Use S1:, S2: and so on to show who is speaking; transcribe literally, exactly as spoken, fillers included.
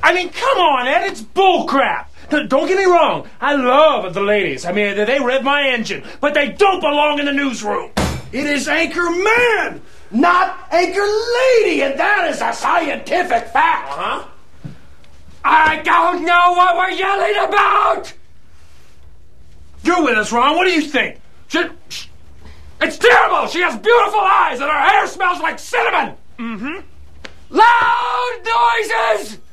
S1: I mean, come on, Ed, it's bullcrap. Don't get me wrong, I love the ladies. I mean, they rev my engine, but they don't belong in the newsroom.
S2: It is Anchor Man, not Anchor Lady, and that is a scientific fact.
S1: Uh-huh.
S3: I don't know what we're yelling about!
S1: You're with us, Ron. What do you think?
S3: She, she, it's terrible! She has beautiful eyes and her hair smells like cinnamon!
S1: Mm-hmm.
S3: Loud noises!